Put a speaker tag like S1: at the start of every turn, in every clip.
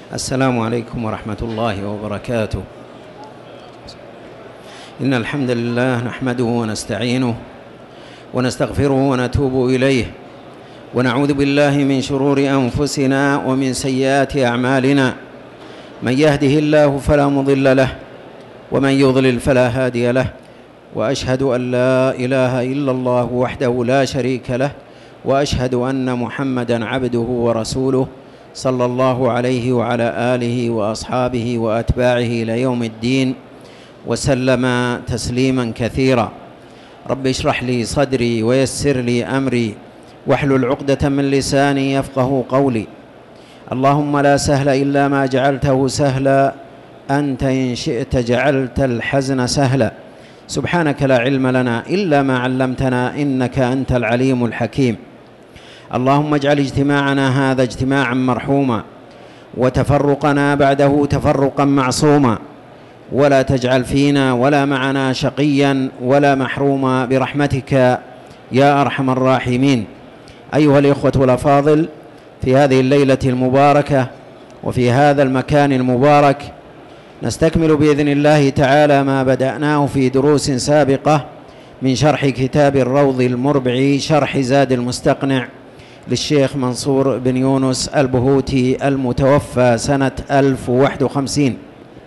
S1: السلام عليكم ورحمة الله وبركاته. إن الحمد لله نحمده ونستعينه ونستغفره ونتوب إليه، ونعوذ بالله من شرور أنفسنا ومن سيئات أعمالنا. من يهده الله فلا مضل له، ومن يضلل فلا هادي له، وأشهد أن لا إله إلا الله وحده لا شريك له، وأشهد أن محمدًا عبده ورسوله صلى الله عليه وعلى آله وأصحابه وأتباعه إلى يوم الدين، وسلم تسليمًا كثيرا. رب اشرح لي صدري ويسر لي أمري واحلل عقدة من لساني يفقه قولي. اللهم لا سهل إلا ما جعلته سهلا، أنت إن شئت جعلت الحزن سهلا. سبحانك لا علم لنا إلا ما علمتنا، إنك أنت العليم الحكيم. اللهم اجعل اجتماعنا هذا اجتماعا مرحوما، وتفرقنا بعده تفرقا معصوما، ولا تجعل فينا ولا معنا شقيا ولا محروما برحمتك يا أرحم الراحمين. أيها الإخوة الأفاضل، في هذه الليلة المباركة وفي هذا المكان المبارك نستكمل بإذن الله تعالى ما بدأناه في دروس سابقة من شرح كتاب الروض المربع، شرح زاد المستقنع للشيخ منصور بن يونس البهوتي المتوفى سنة 1051.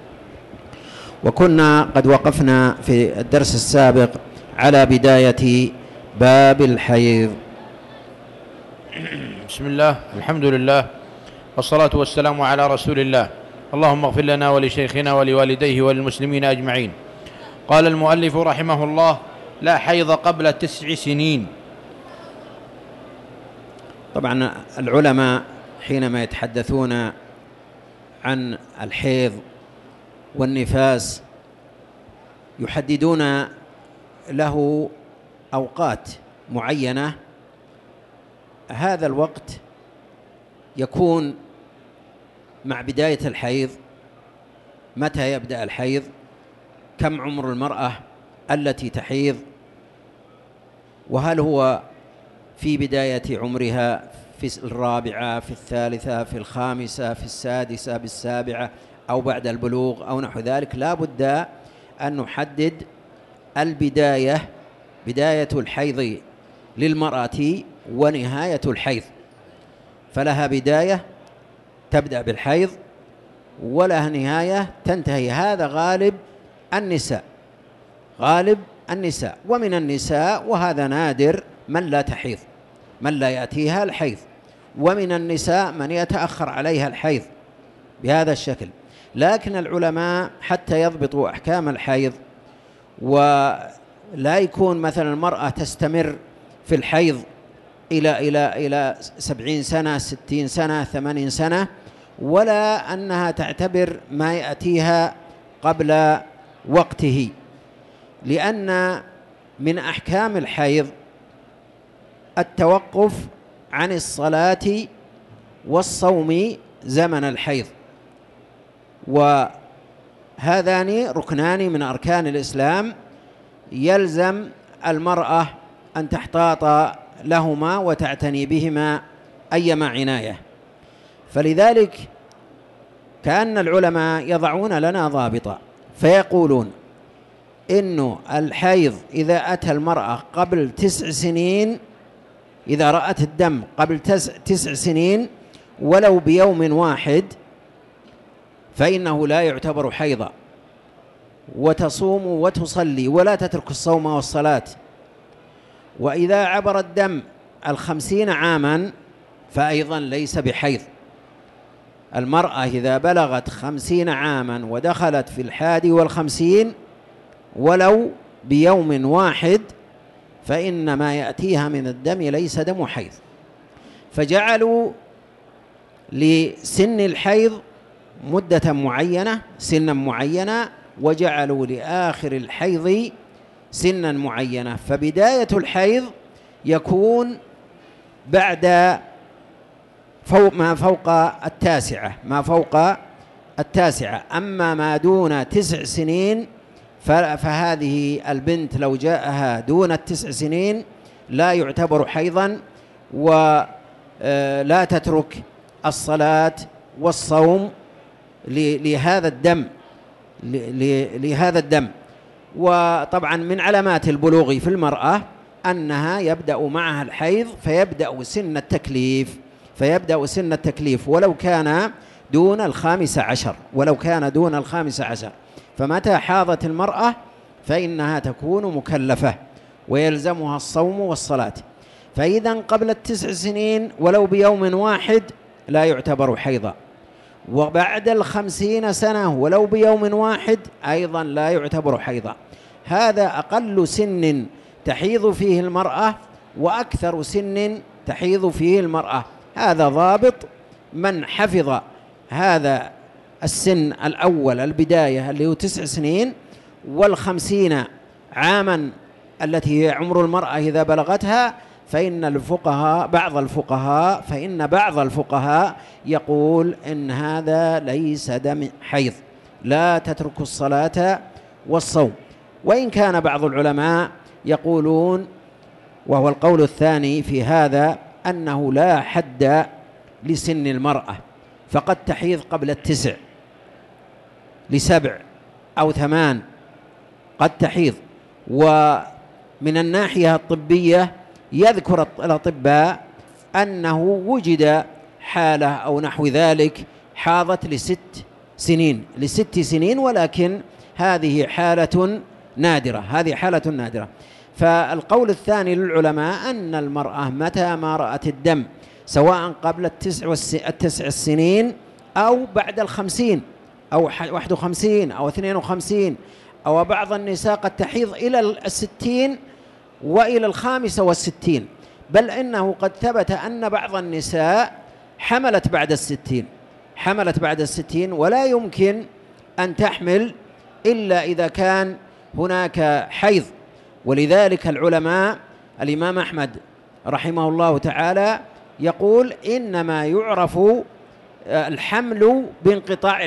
S1: وكنا قد وقفنا في الدرس السابق على بداية باب الحيض.
S2: بسم الله، الحمد لله، والصلاة والسلام على رسول الله. اللهم اغفر لنا ولشيخنا ولوالديه وللمسلمين أجمعين. قال المؤلف رحمه الله: لا حيض قبل 9 سنين.
S1: طبعا العلماء حينما يتحدثون عن الحيض والنفاس يحددون له أوقات معينة. هذا الوقت يكون مع بداية الحيض، متى يبدأ الحيض، كم عمر المرأة التي تحيض، وهل هو في بداية عمرها في الرابعة، في الثالثة، في الخامسة، في السادسة، بالسابعة، أو بعد البلوغ أو نحو ذلك. لا بد أن نحدد البداية، بداية الحيض للمرأة ونهاية الحيض. فلها بداية تبدأ بالحيض، ولها نهاية تنتهي. هذا غالب النساء، غالب النساء. ومن النساء، وهذا نادر، من لا تحيض، من لا يأتيها الحيض. ومن النساء من يتأخر عليها الحيض بهذا الشكل. لكن العلماء حتى يضبطوا أحكام الحيض، ولا يكون مثلا المرأة تستمر في الحيض إلى 70 سنة، 60 سنة، 80 سنة، ولا أنها تعتبر ما يأتيها قبل وقته، لأن من أحكام الحيض التوقف عن الصلاة والصوم زمن الحيض، وهذان ركنان من أركان الإسلام يلزم المرأة أن تحتاط لهما وتعتني بهما أيما عناية. فلذلك كأن العلماء يضعون لنا ضابطا، فيقولون إنه الحيض إذا أتى المرأة قبل 9 سنين، إذا رأت الدم قبل 9 سنين ولو بيوم واحد، فإنه لا يعتبر حيضا، وتصوم وتصلي ولا تترك الصوم والصلاة. وإذا عبر الدم 50 عاما فأيضا ليس بحيض. المرأة إذا بلغت 50 عاما ودخلت في 51 ولو بيوم واحد، فإن ما يأتيها من الدم ليس دم حيض. فجعلوا لسن الحيض مدة معينة، سنا معينة، وجعلوا لآخر الحيض سنا معينة. فبداية الحيض يكون بعد ما فوق التاسعة، ما فوق التاسعة. أما ما دون 9 سنين فهذه البنت لو جاءها دون 9 سنين لا يعتبر حيضا، ولا تترك الصلاة والصوم لهذا الدم لهذا الدم. وطبعا من علامات البلوغ في المرأة أنها يبدأ معها الحيض فيبدأ سن التكليف ولو كان دون 15، فمتى حاضت المرأة فإنها تكون مكلفة ويلزمها الصوم والصلاة. فإذا قبل 9 سنين ولو بيوم واحد لا يعتبر حيضا، وبعد 50 سنة ولو بيوم واحد أيضا لا يعتبر حيضا. هذا أقل سن تحيض فيه المرأة وأكثر سن تحيض فيه المرأة. هذا ضابط من حفظ هذا السن الأول البداية اللي هو 9 سنين وال50 عاما التي هي عمر المرأة إذا بلغتها، فإن بعض الفقهاء يقول إن هذا ليس دم حيض، لا تترك الصلاة والصوم. وإن كان بعض العلماء يقولون، وهو القول الثاني في هذا، أنه لا حد لسن المرأة، فقد تحيض قبل 9 ل7 أو 8 قد تحيض. ومن الناحية الطبية يذكر الأطباء أنه وجد حالة أو نحو ذلك حاضت ل6 سنين، ولكن هذه حالة نادرة. فالقول الثاني للعلماء أن المرأة متى ما رأت الدم سواء قبل 9 سنين أو بعد 50 أو 51 أو 52، أو بعض النساء قد تحيض إلى 60 وإلى 65، بل إنه قد ثبت أن بعض النساء حملت بعد 60 ولا يمكن أن تحمل إلا إذا كان هناك حيض. ولذلك العلماء الإمام أحمد رحمه الله تعالى يقول إنما يعرف الحمل بانقطاع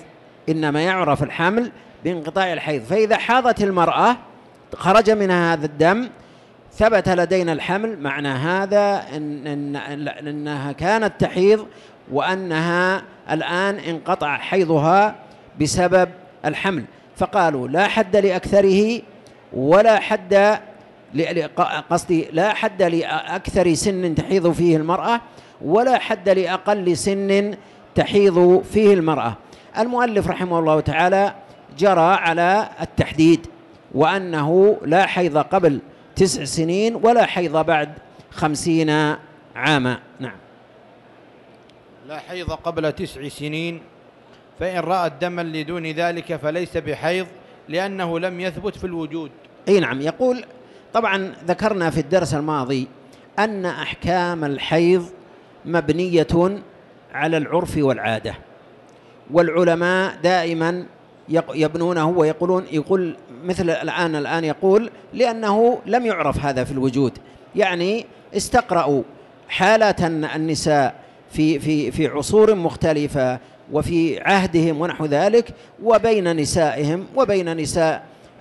S1: الحيض، فإذا حاضت المرأة خرج منها هذا الدم ثبت لدينا الحمل، معنى هذا إنها كانت تحيض وأنها الآن انقطع حيضها بسبب الحمل. فقالوا لا حد لأكثره ولا حد لا حد لأكثر سن تحيض فيه المرأة ولا حد لأقل سن تحيض فيه المرأة. المؤلف رحمه الله تعالى جرى على التحديد، وأنه لا حيض قبل 9 سنين ولا حيض بعد 50 عاما. نعم.
S2: لا حيض قبل 9 سنين، فإن رأت دما لدون ذلك فليس بحيض لأنه لم يثبت في الوجود.
S1: أي نعم. يقول طبعا ذكرنا في الدرس الماضي أن أحكام الحيض مبنية على العرف والعادة، والعلماء دائما يبنونه يقول مثل الآن يقول لأنه لم يعرف هذا في الوجود، يعني استقرأوا حالات النساء في عصور مختلفة وفي عهدهم ونحو ذلك، وبين نسائهم وبين نساء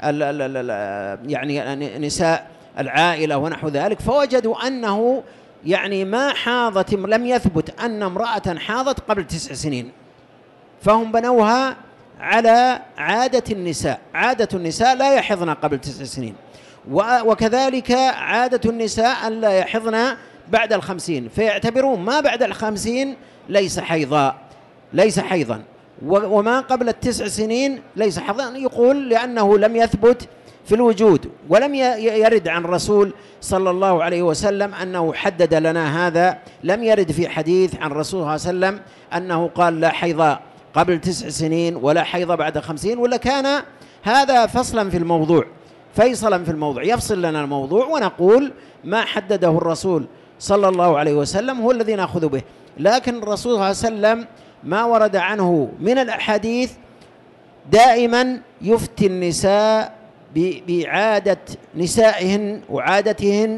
S1: يعني نساء العائلة ونحو ذلك، فوجدوا أنه يعني ما حاضت، لم يثبت أن امرأة حاضت قبل 9 سنين، فهم بنوها على عادة النساء لا يحضن قبل 9 سنين، وكذلك عادة النساء أن لا يحضن بعد 50، فيعتبرون ما بعد 50 ليس حيضا، وما قبل 9 سنين ليس حيضا. يقول لأنه لم يثبت في الوجود، ولم يرد عن الرسول صلى الله عليه وسلم أنه حدد لنا هذا، لم يرد في حديث عن الرسول صلى الله عليه وسلم أنه قال لا حيض قبل 9 سنين ولا حيض بعد 50، ولا كان هذا فيصلا في الموضوع يفصل لنا الموضوع، ونقول ما حدده الرسول صلى الله عليه وسلم هو الذي نأخذ به. لكن الرسول صلى الله عليه وسلم ما ورد عنه من الأحاديث دائما يفتي النساء بعادة نسائهن وعادتهن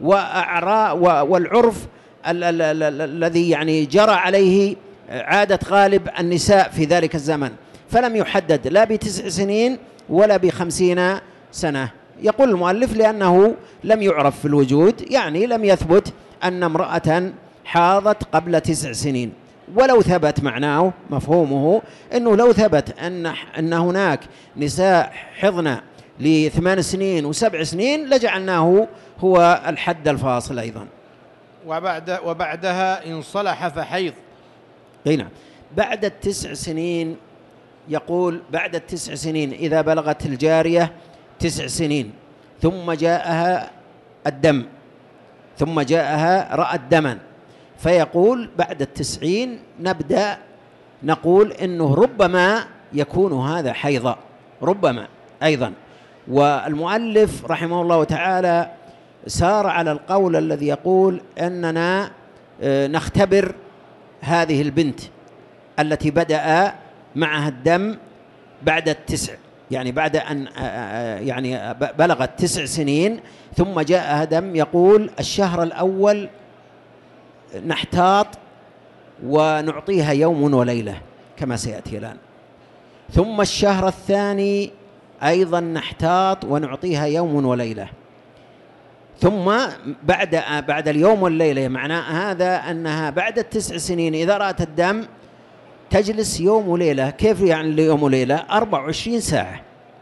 S1: والعرف الذي يعني جرى عليه عادة غالب النساء في ذلك الزمن، فلم يحدد لا ب9 سنين ولا ب50 سنة. يقول المؤلف لأنه لم يعرف في الوجود، يعني لم يثبت أن امرأة حاضت قبل 9 سنين. ولو ثبت معناه مفهومه أنه لو ثبت أن هناك نساء حضن ل8 سنين و7 سنين لجعلناه هو الحد الفاصل أيضا.
S2: وبعدها إن صلح فحيض.
S1: نعم. بعد 9 سنين، يقول بعد 9 سنين إذا بلغت الجارية 9 سنين ثم جاءها الدم، ثم جاءها رأت دما، فيقول بعد 90 نبدأ نقول إنه ربما يكون هذا حيضا، ربما أيضا. والمؤلف رحمه الله تعالى سار على القول الذي يقول أننا نختبر هذه البنت التي بدأ معها الدم بعد 9، يعني بعد أن يعني بلغت 9 سنين ثم جاءها دم، يقول الشهر الأول نحتاط ونعطيها يوم وليلة كما سيأتي الآن، ثم الشهر الثاني أيضا نحتاط ونعطيها يوم وليلة، ثم بعد اليوم والليلة، معنى هذا أنها بعد 9 سنين إذا رأت الدم تجلس يوم وليلة. كيف يعني يوم وليلة؟ 24 ساعة،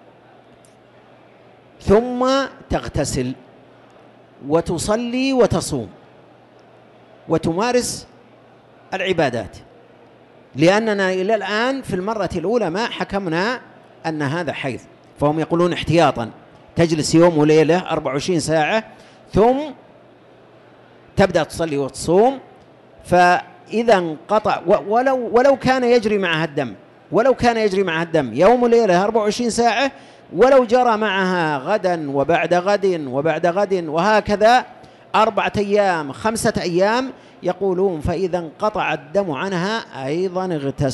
S1: ثم تغتسل وتصلي وتصوم وتمارس العبادات، لأننا إلى الآن في المرة الأولى ما حكمنا أن هذا حيض، فهم يقولون احتياطا تجلس يوم وليلة 24 ساعة ثم تبدأ تصلي وتصوم. فإذا انقطع ولو كان يجري معها الدم، ولو كان يجري معها الدم يوم وليلة 24 ساعة، ولو جرى معها غدا وبعد غد وبعد غد وهكذا 4 أيام 5 أيام، يقولون فإذا انقطع الدم عنها أيضا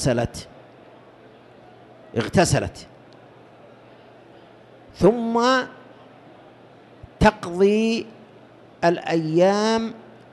S1: اغتسلت ثم تقضي الأيام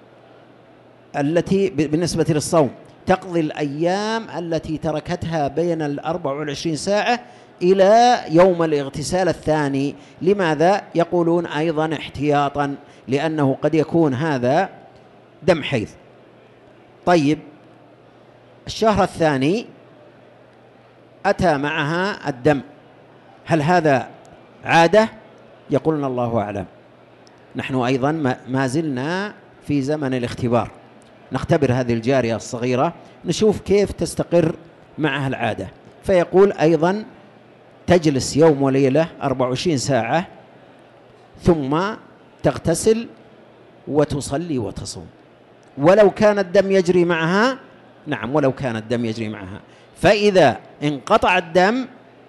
S1: التي بالنسبة للصوم، تقضي الأيام التي تركتها بين 24 ساعة إلى يوم الاغتسال الثاني. لماذا؟ يقولون أيضا احتياطا، لأنه قد يكون هذا دم حيض. طيب، الشهر الثاني أتى معها الدم، هل هذا عادة؟ يقولون الله أعلم. نحن أيضا ما زلنا في زمن الاختبار، نختبر هذه الجارية الصغيرة نشوف كيف تستقر معها العادة. فيقول أيضا تجلس يوم وليلة 24 ساعة ثم تغتسل وتصلي وتصوم، ولو كان الدم يجري معها. نعم، ولو كان الدم يجري معها. فإذا انقطع الدم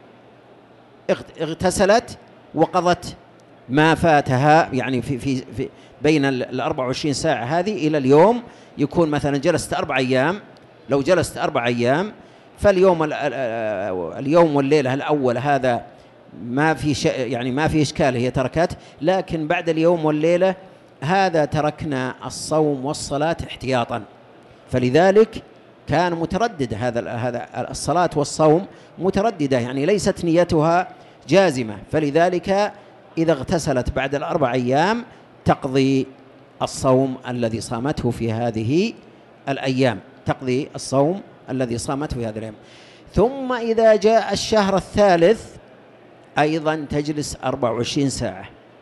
S1: اغتسلت وقضت ما فاتها، يعني في بين 24 ساعة هذه إلى اليوم. يكون مثلا جلست 4 أيام، لو جلست 4 أيام اليوم والليلة الأول هذا ما في يعني ما في إشكال، هي تركت. لكن بعد اليوم والليلة هذا تركنا الصوم والصلاة احتياطا، فلذلك كان متردد هذا الصلاة والصوم مترددة، يعني ليست نيتها جازمة. فلذلك إذا اغتسلت بعد 4 أيام تقضي الصوم الذي صامته في هذه الأيام، تقضي الصوم الذي صامته في هذه الأيام. ثم إذا جاء الشهر الثالث أيضا تجلس 24 ساعة،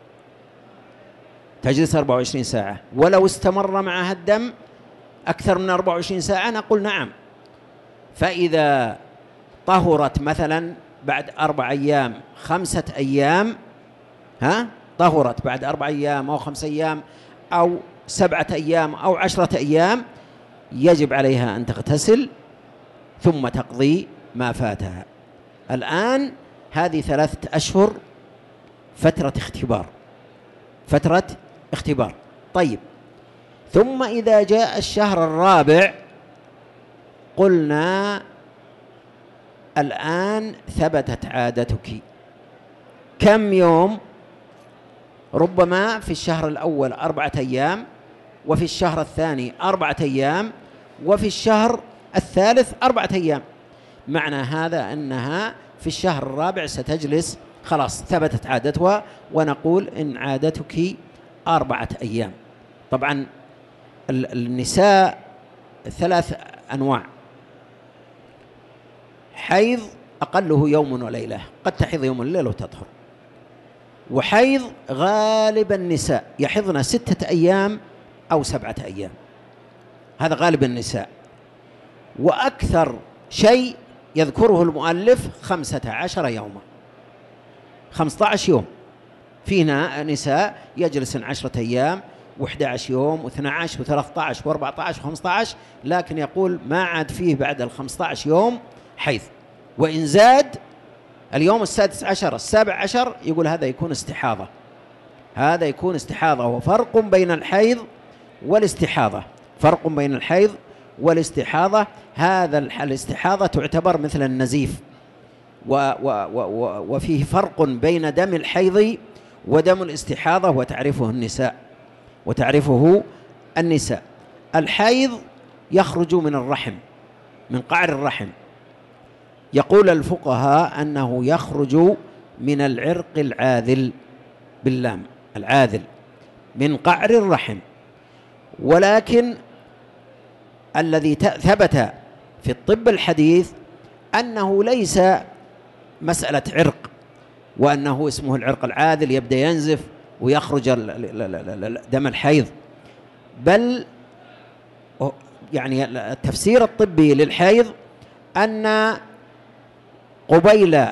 S1: تجلس 24 ساعة، ولو استمر معها الدم أكثر من 24 ساعة نقول نعم. فإذا طهرت مثلا بعد 4 أيام 5 أيام، طهرت بعد 4 أيام أو 5 أيام أو 7 أيام أو 10 أيام، يجب عليها أن تغتسل ثم تقضي ما فاتها. الآن هذه 3 أشهر فترة اختبار. طيب، ثم إذا جاء الشهر الرابع قلنا الآن ثبتت عادتك. كم يوم؟ ربما في الشهر الأول 4 أيام، وفي الشهر الثاني 4 أيام، وفي الشهر الثالث 4 أيام. معنى هذا أنها في الشهر الرابع ستجلس، خلاص ثبتت عادتها، ونقول إن عادتك 4 أيام. طبعا النساء 3 أنواع، حيض أقله يوم وليلة، قد تحيض يوم وليلة وتطهر. وحيض غالب النساء يحضن 6 أيام أو 7 أيام، هذا غالب النساء. وأكثر شيء يذكره المؤلف 15 يوما، 15 يوم. فينا نساء يجلسن 10 أيام و11 يوم و12 و13 و14 و15، لكن يقول ما عاد فيه بعد 15 يوم حيض، وإن زاد اليوم 16 17 يقول هذا يكون استحاضة، هذا يكون استحاضة. وفرق بين الحيض والاستحاضة، فرق بين الحيض والاستحاضة. هذا الاستحاضة تعتبر مثل النزيف، وفيه فرق بين دم الحيض ودم الاستحاضة، وتعرفه النساء. الحيض يخرج من الرحم، من قعر الرحم. يقول الفقهاء أنه يخرج من العرق العاذل باللام، العاذل من قعر الرحم. ولكن الذي ثبت في الطب الحديث أنه ليس مسألة عرق، وأنه اسمه العرق العاذل يبدأ ينزف ويخرج دم الحيض، بل يعني التفسير الطبي للحيض أن قبيل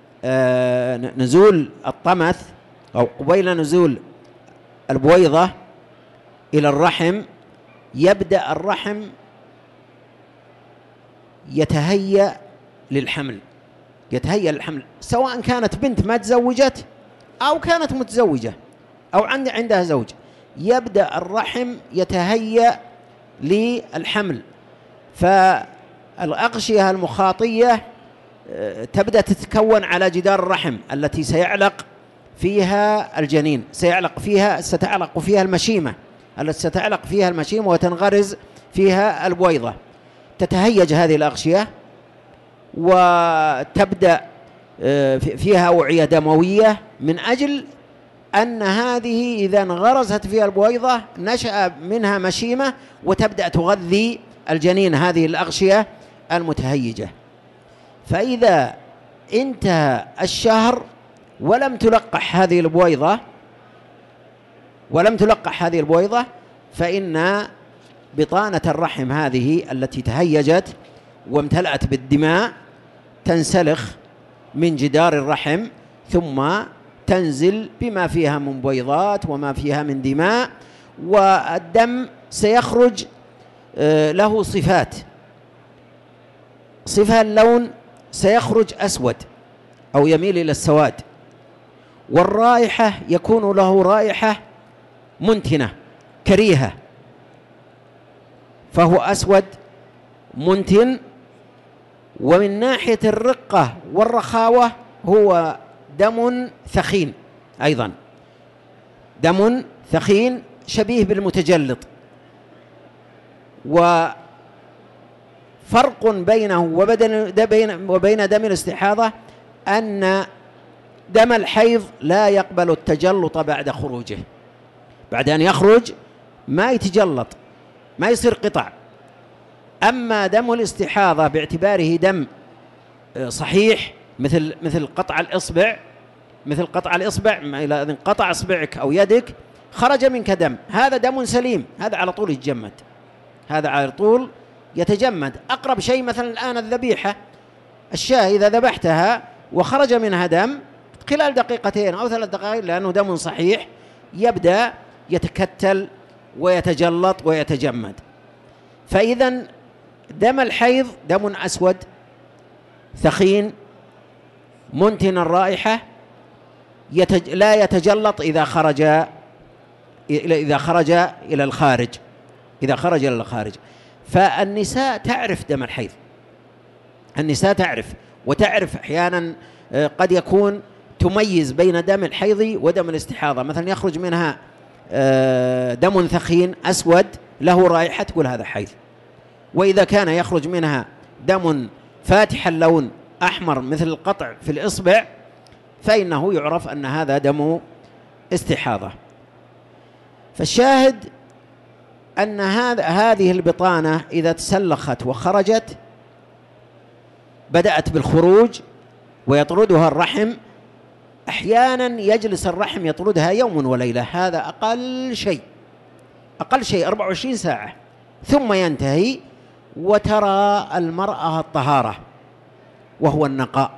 S1: نزول الطمث أو قبيل نزول البويضة إلى الرحم يبدأ الرحم يتهيأ للحمل، سواء كانت بنت ما تزوجت أو كانت متزوجة أو عندها زوج، يبدأ الرحم يتهيأ للحمل. فالأغشية المخاطية تبدأ تتكون على جدار الرحم التي سيعلق فيها الجنين، ستعلق فيها المشيمة التي ستعلق فيها المشيمة وتنغرز فيها البويضة. تتهيج هذه الأغشية وتبدأ فيها أوعية دموية، من أجل أن هذه إذا انغرزت فيها البويضة نشأ منها مشيمة وتبدأ تغذي الجنين، هذه الأغشية المتهيجة. فإذا انتهى الشهر ولم تلقح هذه البويضة فإن بطانة الرحم هذه التي تهيجت وامتلأت بالدماء تنسلخ من جدار الرحم، ثم تنزل بما فيها من بويضات وما فيها من دماء، والدم سيخرج له صفات. صفة اللون سيخرج أسود أو يميل إلى السواد، والرائحة يكون له رائحة منتنة كريهة، فهو أسود منتن. ومن ناحية الرقة والرخاوة هو دم ثخين، أيضا دم ثخين شبيه بالمتجلط. وفرق بينه وبين دم الاستحاضة أن دم الحيض لا يقبل التجلط بعد خروجه، بعد أن يخرج ما يتجلط، ما يصير قطع. أما دم الاستحاضة باعتباره دم صحيح مثل قطع الإصبع، إذا انقطع إصبعك أو يدك خرج منك دم، هذا دم سليم، هذا على طول يتجمد، هذا على طول يتجمد. أقرب شيء مثلا الآن الذبيحة، الشاة إذا ذبحتها وخرج منها دم خلال 2 أو 3 دقائق لأنه دم صحيح يبدأ يتكتل ويتجلط ويتجمد. فإذا دم الحيض دم أسود ثخين منتن الرائحة، لا يتجلط إذا خرج إلى الخارج. فالنساء تعرف دم الحيض، النساء تعرف أحيانا قد يكون تميز بين دم الحيض ودم الاستحاضة. مثلا يخرج منها دم ثخين أسود له رائحة تقول هذا حيض، وإذا كان يخرج منها دم فاتح اللون أحمر مثل القطع في الإصبع فإنه يعرف أن هذا دم استحاضة. فالشاهد أن هذه البطانة إذا تسلخت وخرجت بدأت بالخروج ويطردها الرحم، أحيانا يجلس الرحم يطردها يوم وليلة، هذا أقل شيء 24 ساعة، ثم ينتهي وترى المرأة الطهارة وهو النقاء،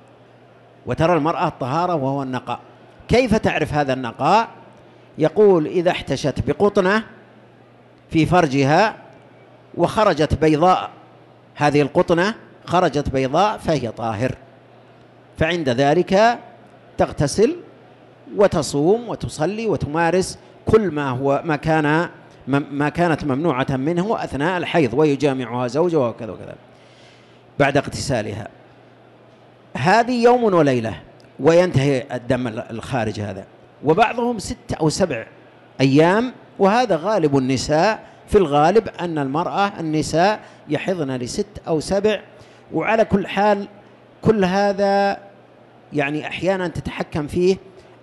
S1: كيف تعرف هذا النقاء؟ يقول إذا احتشت بقطنة في فرجها وخرجت بيضاء، هذه القطنة خرجت بيضاء فهي طاهر، فعند ذلك تغتسل وتصوم وتصلي وتمارس كل ما كانت ممنوعة منه أثناء الحيض، ويجامعها زوجها وكذا وكذا بعد اغتسالها. هذه يوم وليلة وينتهي الدم الخارج هذا، وبعضهم 6 أو 7 أيام، وهذا غالب النساء، في الغالب أن النساء يحضن ل6 أو 7. وعلى كل حال كل هذا يعني أحيانا تتحكم فيه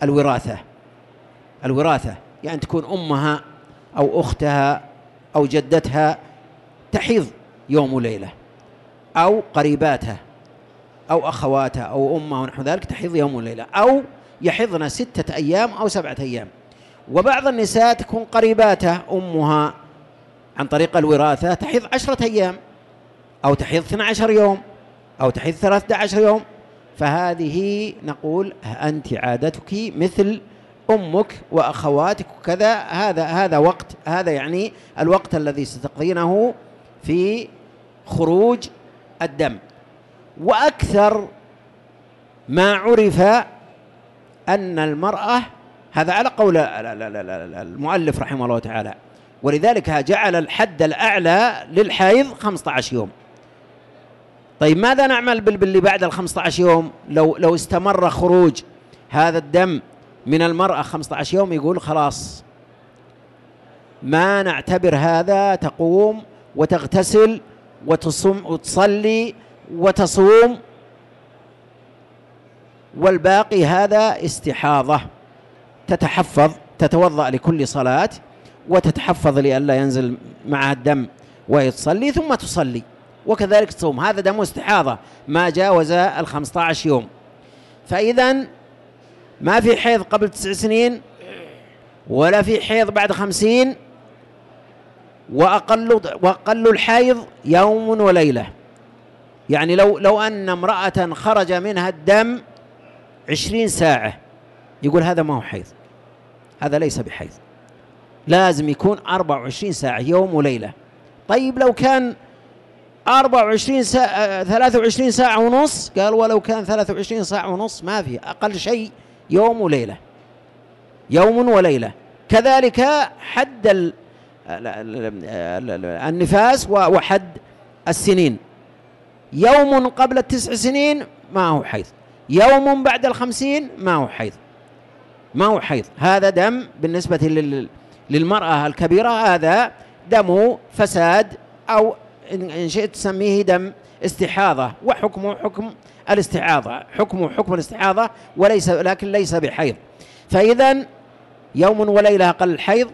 S1: الوراثة، يعني تكون أمها أو أختها أو جدتها تحيض يوم وليلة، أو قريباتها أو أخواتها أو أمها ونحو ذلك تحيض يوم وليلة، أو يحضن 6 أيام أو 7 أيام. وبعض النساء تكون قريباتها أمها عن طريق الوراثة تحيض 10 أيام، أو تحيض 12 يوم، أو تحيض 13 يوم، فهذه نقول أنت عادتك مثل أمك وأخواتك وكذا، هذا يعني الوقت الذي ستقضينه في خروج الدم. وأكثر ما عرف أن المرأة، هذا على قول المؤلف رحمه الله تعالى، ولذلك جعل الحد الأعلى للحيض 15 يوم. طيب ماذا نعمل باللي بعد 15 يوم؟ لو استمر خروج هذا الدم من المرأة 15 يوم، يقول خلاص ما نعتبر هذا، تقوم وتغتسل وتصلي وتصوم، والباقي هذا استحاضة، تتوضأ لكل صلاة وتتحفظ لئلا ينزل معها الدم ويتصلي ثم تصلي، وكذلك تصوم، هذا دم استحاضة ما جاوز 15 يوم. فإذا ما في حيض قبل 9 سنين ولا في حيض بعد 50، وأقل الحيض يوم وليلة. يعني لو أن امرأة خرج منها الدم 20 ساعة، يقول هذا ما هو حيض، هذا ليس بحيض، لازم يكون 24 ساعة يوم وليلة. طيب لو كان 24 ساعة 23 ساعة ونص، قال ولو كان 23 ساعة ونص ما في، أقل شيء يوم وليلة. كذلك حد النفاس وحد السنين، يوم قبل 9 سنين ما هو حيض، يوم بعد 50 ما هو حيض، هذا دم بالنسبة للمرأة الكبيرة، هذا دم فساد، أو إن شئت تسميه دم استحاضة، وحكمه حكم الاستحاضة، لكن ليس بحيض. فإذا يوم وليلة أقل الحيض،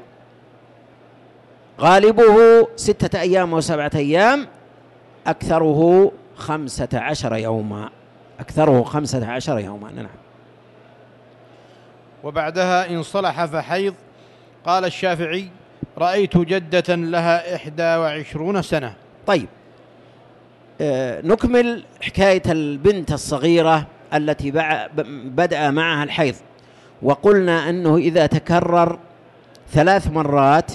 S1: غالبه 6 أيام أو 7 أيام، أكثره 15 يوما. نعم.
S2: وبعدها إن صلح فحيض. قال الشافعي: رأيت جدة لها 21 سنة.
S1: طيب نكمل حكاية البنت الصغيرة التي بدأ معها الحيض، وقلنا أنه إذا تكرر 3 مرات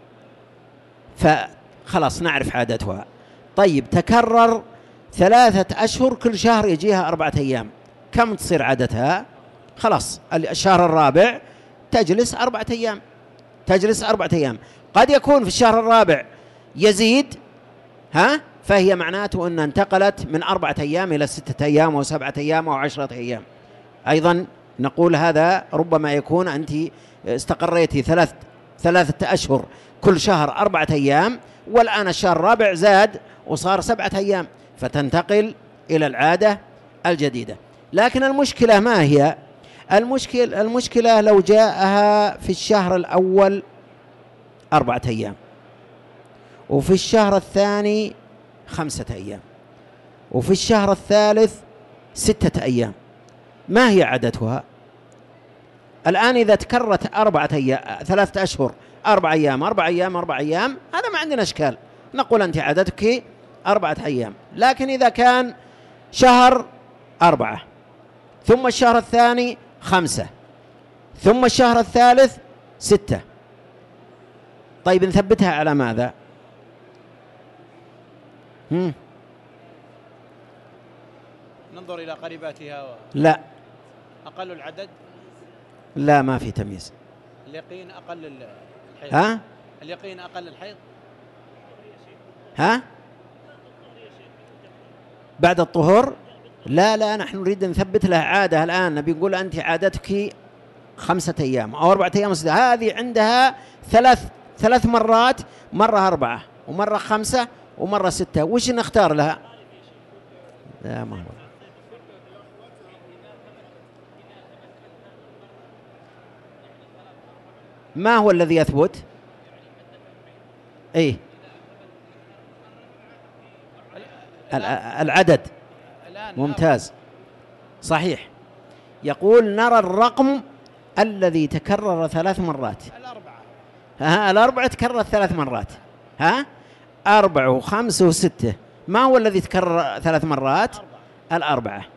S1: فخلاص نعرف عادتها. طيب تكرر 3 أشهر، كل شهر يجيها 4 أيام، كم تصير عادتها؟ خلاص الشهر الرابع تجلس 4 أيام. قد يكون في الشهر الرابع يزيد، فهي معناته أن انتقلت من 4 أيام إلى 6 أيام أو 7 أيام أو 10 أيام. أيضا نقول هذا ربما يكون أنت استقريتي 3 أشهر كل شهر 4 أيام، والآن الشهر الرابع زاد وصار 7 أيام، فتنتقل إلى العادة الجديدة. لكن المشكلة ما هي؟ المشكلة لو جاءها في الشهر الأول 4 أيام، وفي الشهر الثاني 5 أيام، وفي الشهر الثالث 6 أيام. ما هي عددها؟ الآن إذا تكررت 4 أيام 3 أشهر 4 أيام 4 أيام 4 أيام، هذا ما عندنا إشكال، نقول أنت عددك 4 أيام. لكن إذا كان شهر 4 ثم الشهر الثاني 5 ثم الشهر الثالث 6، طيب نثبتها على ماذا؟
S2: ننظر إلى قريباتها
S1: لا،
S2: أقل العدد.
S1: لا، ما في تمييز.
S2: اليقين أقل الحيض.
S1: ها؟
S2: اليقين أقل الحيض.
S1: ها؟ بعد الطهور؟ لا، نحن نريد نثبت له عادة. الآن نبي نقول أنت عادتك 5 أيام أو 4 أيام 6، هذه عندها 3 مرات، مرة 4 ومرة 5 ومرة 6، وش نختار لها؟ لا، ما هو. ما هو الذي يثبت؟ ايه العدد. ممتاز، صحيح. يقول نرى الرقم الذي تكرر 3 مرات. الأربعة تكررت 3 مرات. 4 و5 و6. ما هو الذي تكرر 3 مرات؟ 4.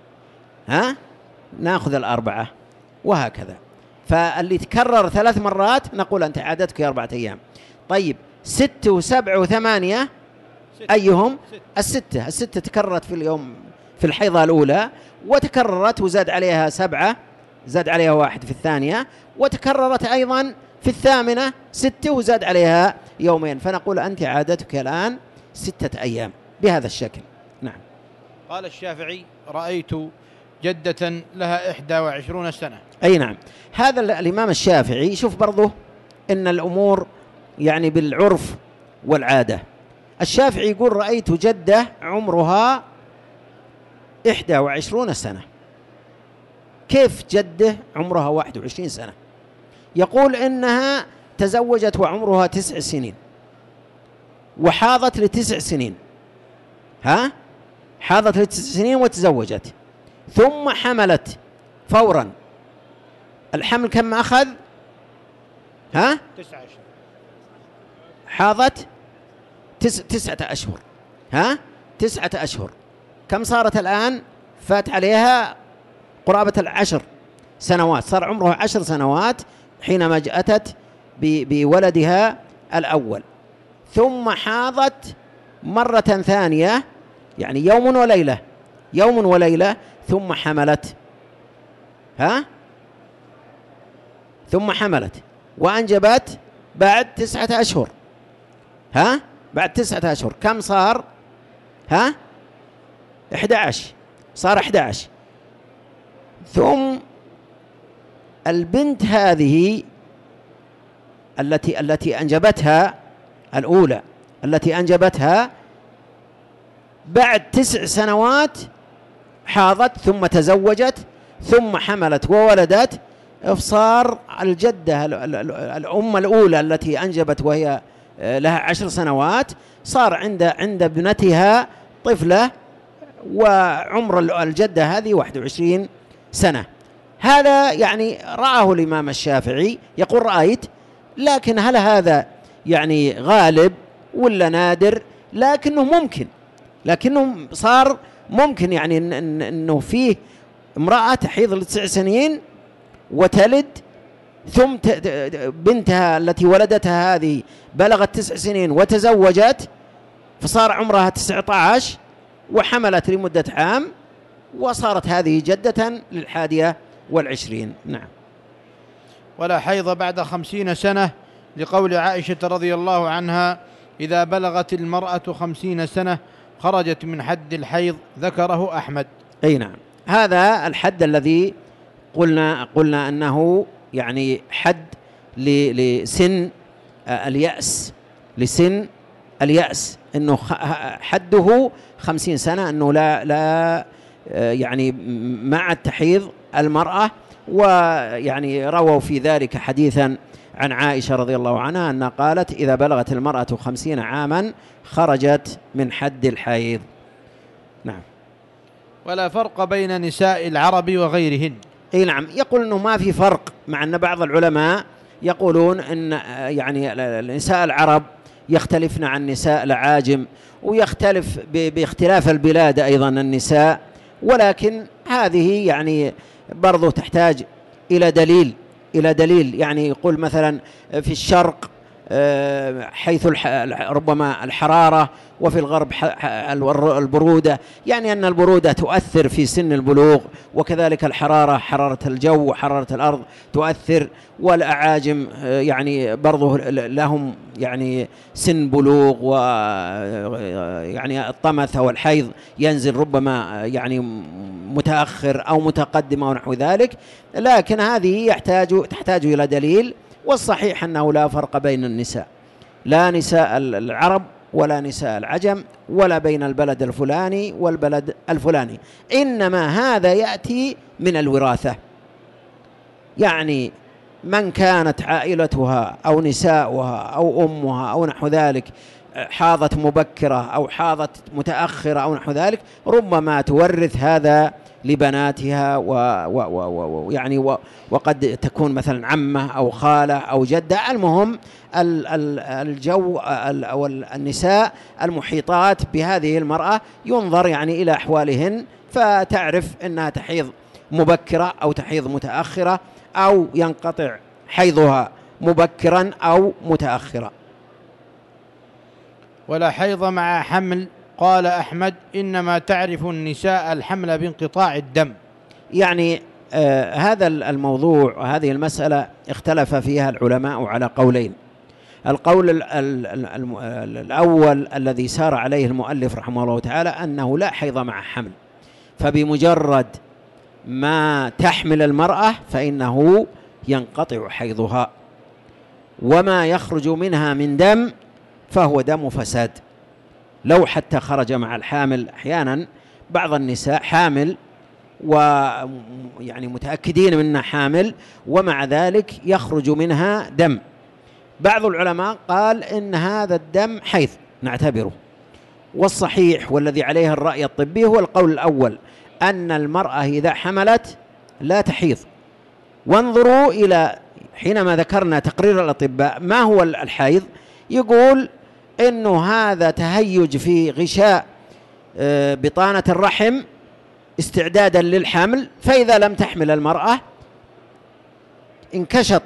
S1: نأخذ 4 وهكذا. فاللي تكرر 3 مرات نقول أنت عادتك 4 أيام. طيب 6 و7 و8 أيهم؟ الستة تكررت في اليوم في الحيضة الأولى، وتكررت وزاد عليها 7، زاد عليها 1 في الثانية، وتكررت أيضا في الثامنة 6 وزاد عليها يومين، فنقول أنت عادتك الآن 6 أيام بهذا الشكل. نعم.
S2: قال الشافعي: رأيت جدة لها 21 سنة.
S1: أي نعم، هذا الإمام الشافعي. شوف برضه إن الأمور يعني بالعرف والعادة. الشافعي يقول: رأيت جدة عمرها 21 سنة. كيف جدة عمرها 21 سنة؟ يقول إنها تزوجت وعمرها 9 سنين، وحاضت ل9 سنين. حاضت ل9 سنين وتزوجت، ثم حملت فورا. الحمل كم أخذ؟
S2: 9 أشهر.
S1: حاضت 9 أشهر. 9 أشهر. كم صارت الآن؟ فات عليها قرابة 10 سنوات، صار عمرها 10 سنوات حينما أتت بولدها الأول. ثم حاضت مرة ثانية، يعني يوم وليلة، ثم حملت. ثم حملت وأنجبت بعد 9 أشهر. بعد 9 أشهر كم صار؟ 11. صار 11. ثم البنت هذه التي أنجبتها الأولى، التي أنجبتها بعد 9 سنوات حاضت، ثم تزوجت، ثم حملت وولدت. فصار الجدة الأم الأولى التي أنجبت وهي لها 10 سنوات، صار عند ابنتها طفلة، وعمر الجدة هذه 21 سنة. هذا يعني رآه الإمام الشافعي. يقول: رأيت، لكن هل هذا يعني غالب ولا نادر؟ لكنه صار ممكن، يعني أنه فيه امرأة تحيض ل9 سنين وتلد، ثم بنتها التي ولدتها هذه بلغت 9 سنين وتزوجت، فصار عمرها 19 وحملت لمدة عام، وصارت هذه جدة ل21. نعم.
S2: ولا حيض بعد 50 سنة، لقول عائشة رضي الله عنها: إذا بلغت المرأة 50 سنة خرجت من حد الحيض. ذكره أحمد.
S1: أي نعم، هذا الحد الذي قلنا أنه يعني حد لسن اليأس، لسن اليأس، أنه حده 50 سنة، أنه لا يعني مع التحيض المرأة. ويعني رووا في ذلك حديثا عن عائشة رضي الله عنها أنها قالت: إذا بلغت المرأة 50 عاما خرجت من حد الحيض. نعم.
S2: ولا فرق بين نساء العرب وغيرهن.
S1: اي نعم، يقول انه ما في فرق، مع ان بعض العلماء يقولون ان يعني نساء العرب يختلفن عن نساء الأعاجم، ويختلف باختلاف البلاد أيضا النساء، ولكن هذه يعني برضو تحتاج إلى دليل. يعني يقول مثلا في الشرق حيث ربما الحرارة، وفي الغرب البرودة، يعني أن البرودة تؤثر في سن البلوغ، وكذلك الحرارة، حرارة الجو وحرارة الأرض تؤثر. والأعاجم يعني برضو لهم يعني سن بلوغ، ويعني الطمث أو الحيض ينزل ربما يعني متأخر أو متقدم أو نحو ذلك، لكن هذه تحتاج إلى دليل. والصحيح أنه لا فرق بين النساء، لا نساء العرب ولا نساء العجم، ولا بين البلد الفلاني والبلد الفلاني، إنما هذا يأتي من الوراثة. يعني من كانت عائلتها أو نساؤها أو أمها أو نحو ذلك حاضت مبكرة أو حاضت متأخرة أو نحو ذلك، ربما تورث هذا لبناتها، ويعني وقد تكون مثلا عمة أو خالة أو جدة. المهم الجو أو النساء المحيطات بهذه المرأة ينظر يعني إلى أحوالهن، فتعرف أنها تحيض مبكرة أو تحيض متأخرة، أو ينقطع حيضها مبكرا أو متأخرا.
S2: ولا حيض مع حمل. قال أحمد: إنما تعرف النساء الحمل بانقطاع الدم. يعني
S1: هذا الموضوع وهذه المسألة اختلف فيها العلماء على قولين. القول الأول الذي سار عليه المؤلف رحمه الله تعالى أنه لا حيض مع حمل، فبمجرد ما تحمل المرأة فإنه ينقطع حيضها، وما يخرج منها من دم فهو دم فساد. لو حتى خرج مع الحامل، أحيانا بعض النساء حامل ويعني متأكدين منها حامل، ومع ذلك يخرج منها دم. بعض العلماء قال إن هذا الدم حيض نعتبره، والصحيح والذي عليه الرأي الطبي هو القول الأول، أن المرأة إذا حملت لا تحيض. وانظروا إلى حينما ذكرنا تقرير الأطباء ما هو الحيض، يقول إنه هذا تهيج في غشاء بطانة الرحم استعدادا للحمل، فإذا لم تحمل المرأة انكشط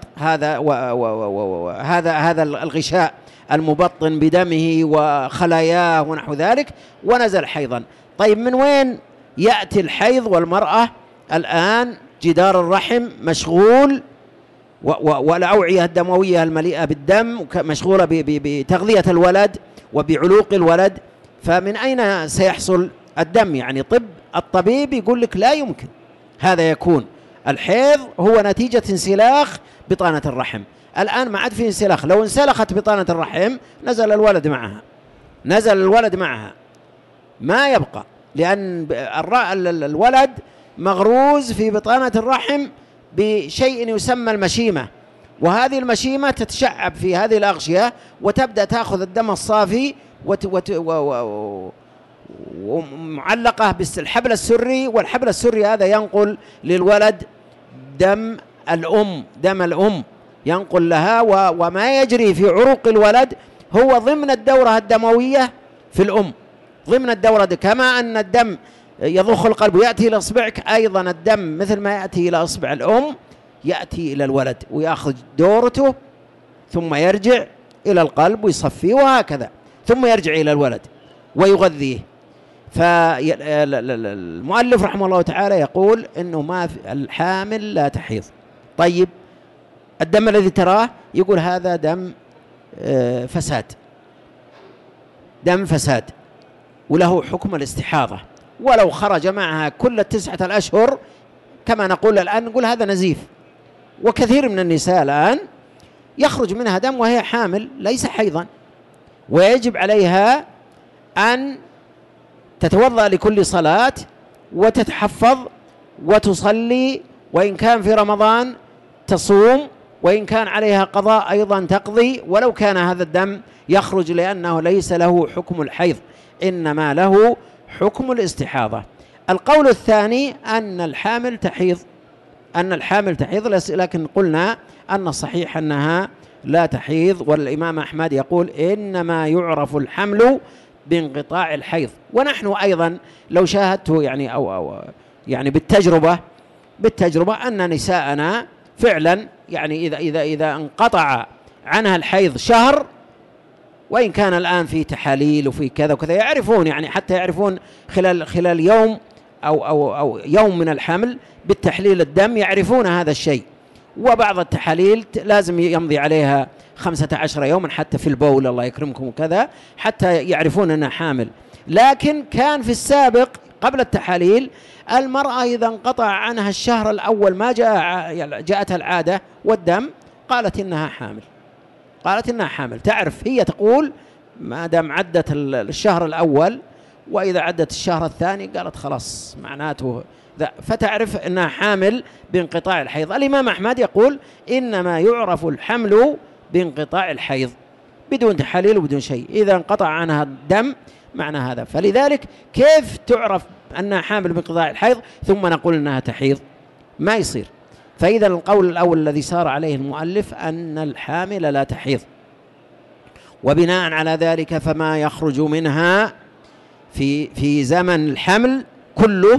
S1: هذا الغشاء المبطن بدمه وخلاياه ونحو ذلك، ونزل حيضا. طيب من وين يأتي الحيض والمرأة الآن جدار الرحم مشغول، والأوعية الدموية المليئة بالدم مشغولة بتغذية الولد وبعلوق الولد، فمن أين سيحصل الدم؟ يعني الطبيب يقول لك لا يمكن هذا يكون. الحيض هو نتيجة انسلاخ بطانة الرحم. الآن ما عاد في انسلاخ، لو انسلخت بطانة الرحم نزل الولد معها ما يبقى، لأن الولد مغروز في بطانة الرحم بشيء يسمى المشيمة، وهذه المشيمة تتشعب في هذه الأغشية وتبدأ تأخذ الدم الصافي ومعلقة بالحبل السري، والحبل السري هذا ينقل للولد دم الأم ينقل لها، وما يجري في عروق الولد هو ضمن الدورة الدموية في الأم، ضمن الدورة كما أن الدم يضخ القلب ويأتي إلى إصبعك، أيضا الدم مثل ما يأتي إلى إصبع الأم يأتي إلى الولد ويأخذ دورته، ثم يرجع إلى القلب ويصفيه، وهكذا ثم يرجع إلى الولد ويغذيه. فالمؤلف رحمه الله تعالى يقول إنه ما في الحامل لا تحيض. طيب الدم الذي تراه يقول هذا دم فساد وله حكم الاستحاضة، ولو خرج معها كل 9 الأشهر كما نقول الآن نقول هذا نزيف. وكثير من النساء الآن يخرج منها دم وهي حامل ليس حيضا، ويجب عليها أن تتوضأ لكل صلاة وتتحفظ وتصلي، وإن كان في رمضان تصوم، وإن كان عليها قضاء أيضا تقضي، ولو كان هذا الدم يخرج، لأنه ليس له حكم الحيض، إنما له حكم الاستحاضة. القول الثاني أن الحامل تحيض، لكن قلنا أن الصحيح أنها لا تحيض، والإمام أحمد يقول إنما يعرف الحمل بانقطاع الحيض. ونحن أيضا لو شاهدته يعني أو يعني بالتجربة أن نساءنا فعلا يعني إذا انقطع عنها الحيض شهر، وإن كان الآن في تحاليل وفي كذا وكذا، يعرفون يعني حتى يعرفون خلال يوم أو يوم من الحمل بالتحليل الدم يعرفون هذا الشيء. وبعض التحاليل لازم يمضي عليها 15 يوما حتى في البول الله يكرمكم وكذا حتى يعرفون أنها حامل. لكن كان في السابق قبل التحاليل المرأة إذا انقطع عنها الشهر الأول ما جاءتها العادة والدم قالت إنها حامل. تعرف، هي تقول ما دام عدت الشهر الأول وإذا عدت الشهر الثاني قالت خلاص معناته فتعرف أنها حامل بانقطاع الحيض. الإمام أحمد يقول إنما يعرف الحمل بانقطاع الحيض بدون تحاليل وبدون شيء، إذا انقطع عنها الدم معنى هذا. فلذلك كيف تعرف أنها حامل بانقطاع الحيض ثم نقول أنها تحيض؟ ما يصير. فإذا القول الأول الذي سار عليه المؤلف أن الحامل لا تحيض، وبناء على ذلك فما يخرج منها في زمن الحمل كله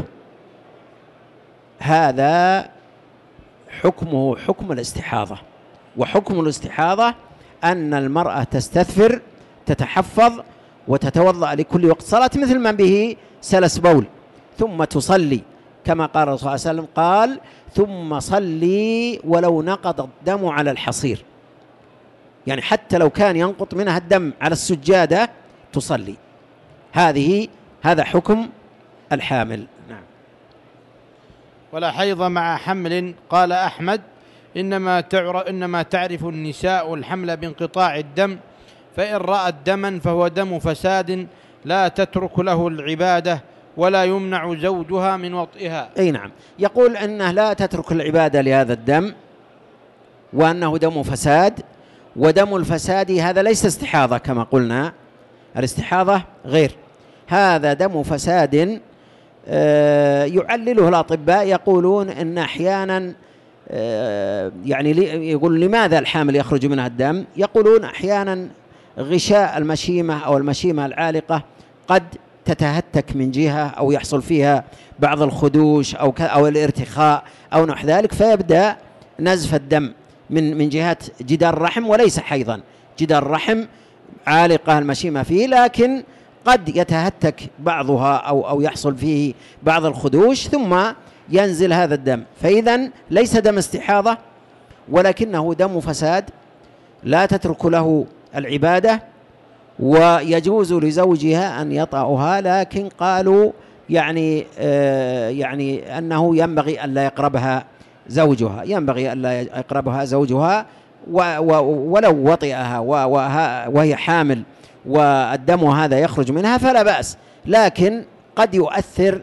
S1: هذا حكمه حكم الاستحاضة. وحكم الاستحاضة أن المرأة تستثفر تتحفظ وتتوضأ لكل وقت صلاة مثل من به سلس بول، ثم تصلي كما قال الرسول صلى الله عليه وسلم قال ثم صلي ولو نقض الدم على الحصير، يعني حتى لو كان ينقط منها الدم على السجادة تصلي. هذا حكم الحامل. نعم.
S2: ولا حيض مع حمل. قال أحمد إنما تعرف النساء الحمل بانقطاع الدم، فإن رأت دما فهو دم فساد لا تترك له العبادة ولا يمنع زوجها من وطئها.
S1: أي نعم، يقول أنه لا تترك العبادة لهذا الدم وأنه دم فساد، ودم الفساد هذا ليس استحاضة كما قلنا، الاستحاضة غير، هذا دم فساد. يعلله الأطباء يقولون أن أحيانا يعني يقول لماذا الحامل يخرج منها الدم؟ يقولون أحيانا غشاء المشيمة أو المشيمة العالقة قد تتهتك من جهة أو يحصل فيها بعض الخدوش أو الارتخاء أو نحو ذلك، فيبدأ نزف الدم من جهة جدار الرحم، وليس حيضا، جدار الرحم عالقة المشيمة فيه، لكن قد يتهتك بعضها أو يحصل فيه بعض الخدوش ثم ينزل هذا الدم. فإذا ليس دم استحاضة ولكنه دم فساد لا تترك له العبادة، ويجوز لزوجها أن يطأها، لكن قالوا يعني أنه ينبغي أن لا يقربها زوجها، ولو وطئها وهي حامل والدم هذا يخرج منها فلا بأس، لكن قد يؤثر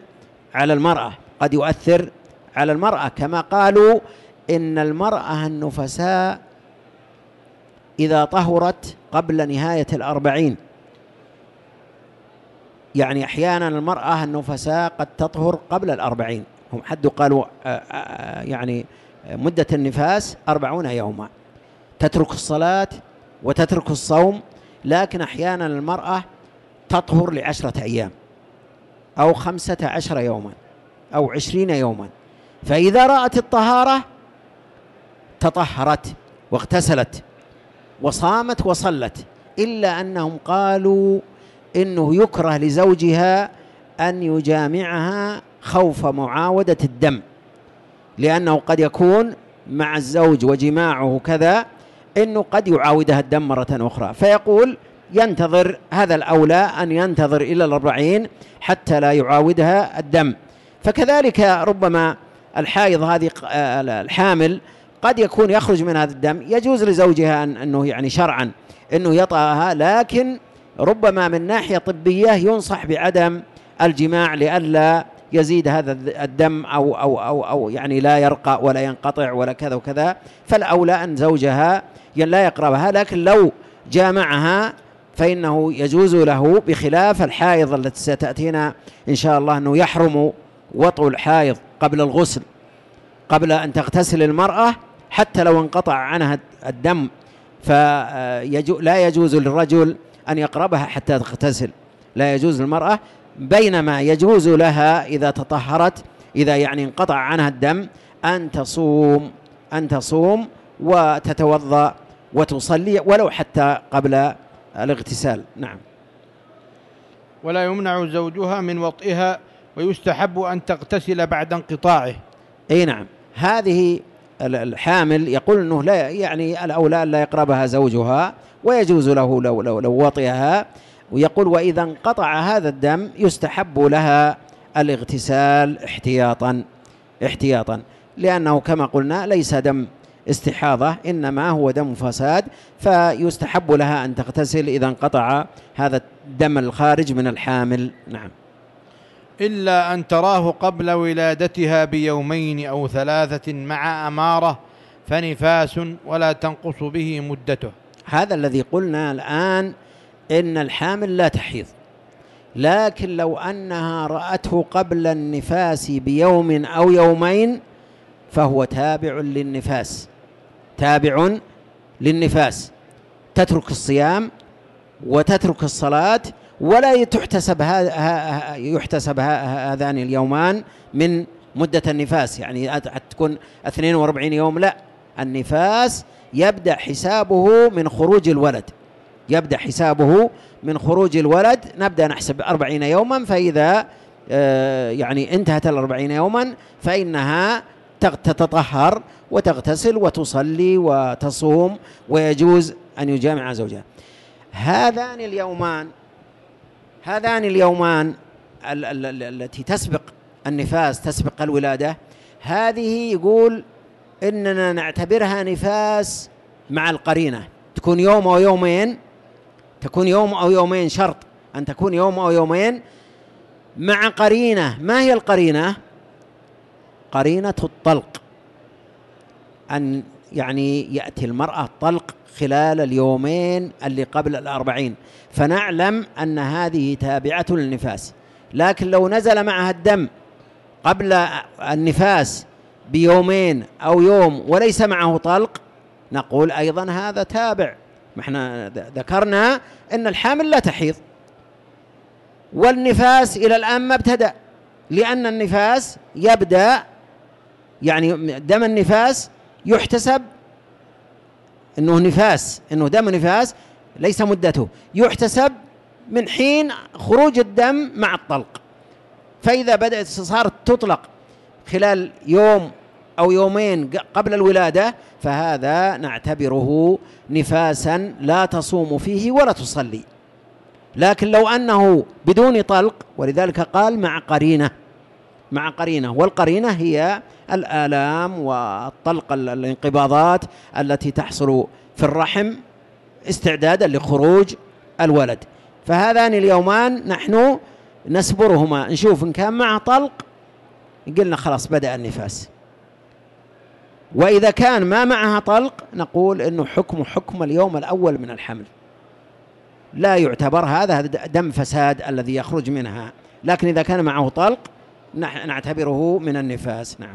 S1: على المرأة كما قالوا إن المرأة النفساء إذا طهرت قبل نهاية 40، يعني أحيانا المرأة النفساء قد تطهر قبل 40، هم حد قالوا يعني مدة النفاس 40 يوما، تترك الصلاة وتترك الصوم، لكن أحيانا المرأة تطهر ل10 أيام أو 15 يوما أو 20 يوما، فإذا رأت الطهارة تطهرت واغتسلت وصامت وصلت، إلا أنهم قالوا إنه يكره لزوجها أن يجامعها خوف معاودة الدم، لأنه قد يكون مع الزوج وجماعه كذا إنه قد يعاودها الدم مرة أخرى، فيقول ينتظر، هذا الأولى أن ينتظر إلى 40 حتى لا يعاودها الدم. فكذلك ربما الحائض هذه الحامل قد يكون يخرج من هذا الدم، يجوز لزوجها أنه يعني شرعا أنه يطأها، لكن ربما من ناحية طبية ينصح بعدم الجماع لئلا يزيد هذا الدم أو يعني لا يرقى ولا ينقطع ولا كذا وكذا، فالأولى أن زوجها لا يقربها، لكن لو جامعها فإنه يجوز له، بخلاف الحائض التي ستأتينا إن شاء الله، أنه يحرم وطء الحائض قبل الغسل، قبل أن تغتسل المرأة، حتى لو انقطع عنها الدم فلا يجوز للرجل أن يقربها حتى تغتسل، لا يجوز للمرأة، بينما يجوز لها إذا تطهرت، إذا يعني انقطع عنها الدم، أن تصوم وتتوضأ وتصلي ولو حتى قبل الاغتسال. نعم.
S2: ولا يمنع زوجها من وطئها، ويستحب أن تغتسل بعد انقطاعه.
S1: أي نعم. هذه الحامل يقول أنه لا، يعني الأولى لا يقربها زوجها، ويجوز له لو وطئها، ويقول وإذا انقطع هذا الدم يستحب لها الاغتسال احتياطا، لأنه كما قلنا ليس دم استحاضة، إنما هو دم فساد، فيستحب لها أن تغتسل إذا انقطع هذا الدم الخارج من الحامل. نعم.
S2: إلا أن تراه قبل ولادتها بيومين أو 3 مع أمارة فنفاس ولا تنقص به مدته.
S1: هذا الذي قلنا الآن، إن الحامل لا تحيض، لكن لو أنها رأته قبل النفاس بيوم أو يومين فهو تابع للنفاس، تترك الصيام وتترك الصلاة، ولا يحتسب هذان اليومان من مدة النفاس، يعني تكون 42 يوم، لا، النفاس يبدأ حسابه من خروج الولد، نبدأ نحسب 40 يوما، فإذا يعني انتهت 40 يوما فإنها تتطهر وتغتسل وتصلي وتصوم، ويجوز أن يجامع زوجها. هذان اليومان التي تسبق النفاس، تسبق الولادة، هذه يقول إننا نعتبرها نفاس مع القرينة، تكون يوم أو يومين، شرط أن تكون يوم أو يومين مع قرينة. ما هي القرينة؟ قرينة الطلق، أن يعني يأتي المرأة طلق خلال اليومين اللي قبل 40، فنعلم أن هذه تابعة للنفاس. لكن لو نزل معها الدم قبل النفاس بيومين أو يوم وليس معه طلق، نقول أيضا هذا تابع. ما احنا ذكرنا أن الحامل لا تحيض، والنفاس إلى الآن ما ابتدأ، لأن النفاس يبدأ، يعني دم النفاس يحتسب إنه دم نفاس، ليس مدته، يحتسب من حين خروج الدم مع الطلق. فإذا بدأت صارت تطلق خلال يوم أو يومين قبل الولادة، فهذا نعتبره نفاسا لا تصوم فيه ولا تصلي. لكن لو أنه بدون طلق، ولذلك قال مع قرينة، والقرينة هي الآلام والطلق، الانقباضات التي تحصل في الرحم استعدادا لخروج الولد. فهذان اليومان نحن نسبرهما، نشوف إن كان مع طلق قلنا خلاص بدأ النفاس، وإذا كان ما معها طلق نقول إنه حكم اليوم الأول من الحمل، لا يعتبر هذا دم فساد الذي يخرج منها. لكن إذا كان معه طلق نعتبره من النفاس. نعم.